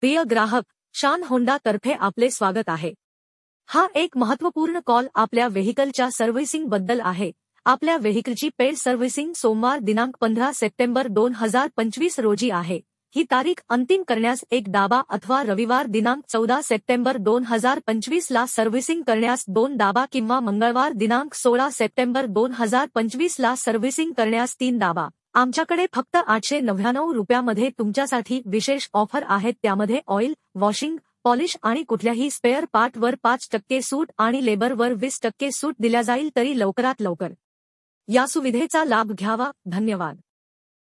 प्रिय ग्राहक, शान होंडा तर्फे आपले स्वागत आहे। हा एक महत्त्वपूर्ण कॉल आपल्या व्हेइकलच्या सर्व्हिसिंग बद्दल आहे। आपल्या व्हेइकलची पेड सर्व्हिसिंग सोमवार दिनांक 15 सप्टेंबर 2025 रोजी आहे। ही तारीख अंतिम करण्यास एक दाबा अथवा रविवार दिनांक 14 सप्टेंबर 2025 ला सर्व्हिसिंग करण्यास 2 दाबा किंवा मंगळवार दिनांक 16 सप्टेंबर 2025 ला सर्व्हिसिंग करण्यास 3 दाबा। आमच्याकडे फक्त 899 रुपयामध्ये तुमच्यासाठी विशेष ऑफर आहेत। त्यामध्ये ऑइल, वॉशिंग, पॉलिश आणि कुठल्याही स्पेअर पार्टवर 5% सूट आणि लेबरवर 20% सूट दिल्या जाईल। तरी लवकरात लवकर या सुविधेचा लाभ घ्यावा। धन्यवाद।